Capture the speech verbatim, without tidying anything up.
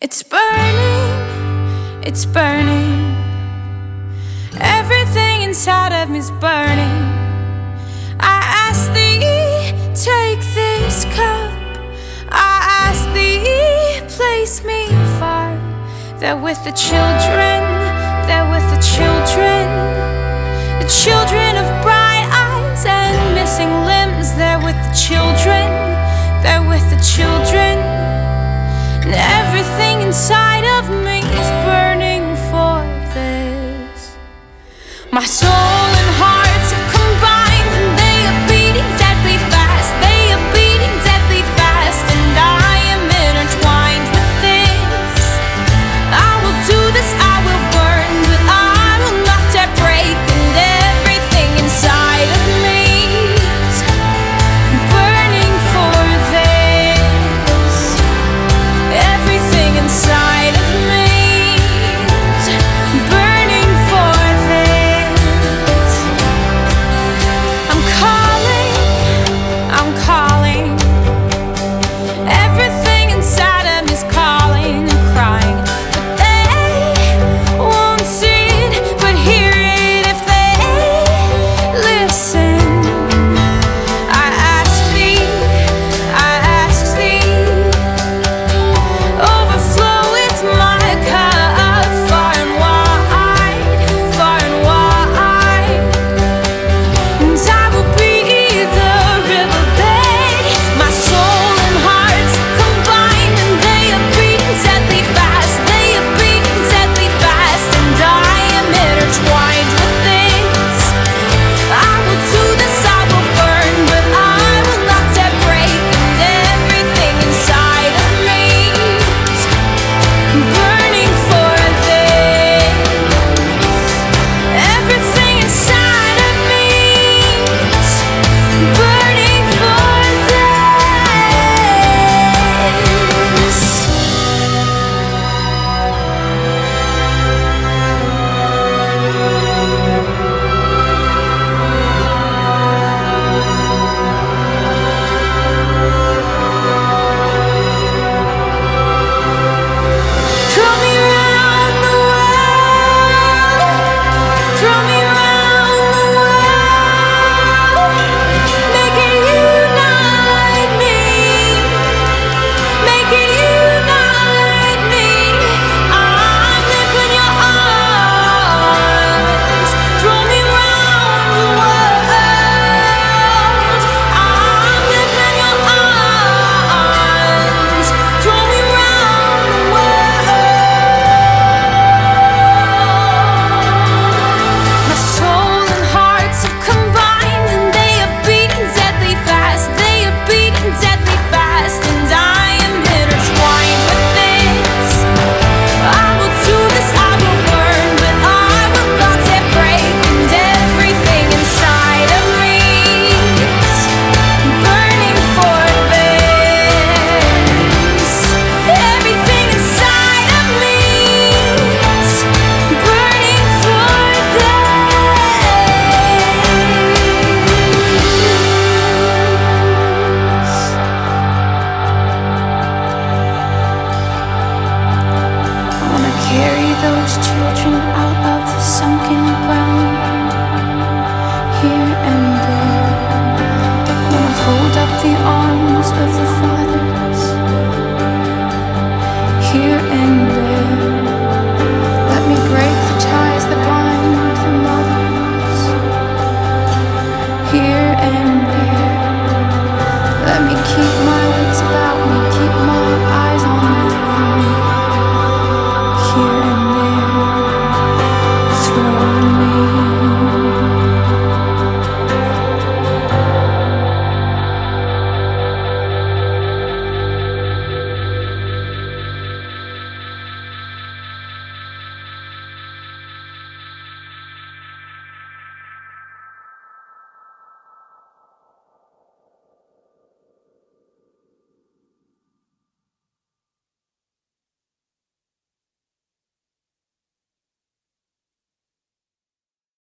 It's burning, it's burning. Everything inside of me's burning. I ask thee, take this cup. I ask thee, place me far. There with the children, there with the children, the children of bright eyes and missing limbs. There with the children, there with the children. And everything inside of me is burning for this. My soul and hearts have combined, and they are beating deadly fast. They are beating deadly fast, and I am intertwined with this. I will do this, I will burn, but I will not dare break. And everything inside of me is burning for this. Everything inside of me is burning for this. I'm calling, I'm calling. Everything inside of me is calling and crying, but they won't see it, but hear it if they listen. I ask thee, I ask thee, overflow with my cup, far and wide, far and wide. And I will be the riverbed. My soul and hearts combined, and they are beating deadly fast. They are beating deadly fast, and I am intertwined with this. I will do this, I will burn, but I will not dare break. And everything inside of me is burning for this. Everything inside of me is burning for this. Throw me around the world, throw me around the world, make it unite me, make it unite me. I'm living your arms. Throw me around the world. I'm living your arms. Throw me around the world. My soul and hearts have combined, and they are beating deadly fast. They are beating deadly fast, and I am intertwined with this. I will do this, I will burn, but I will not dare break. And everything inside of me is burning for this. Everything inside of me is burning for this. I wanna carry those children out of the sunken ground, here and there. I wanna hold up the arms of the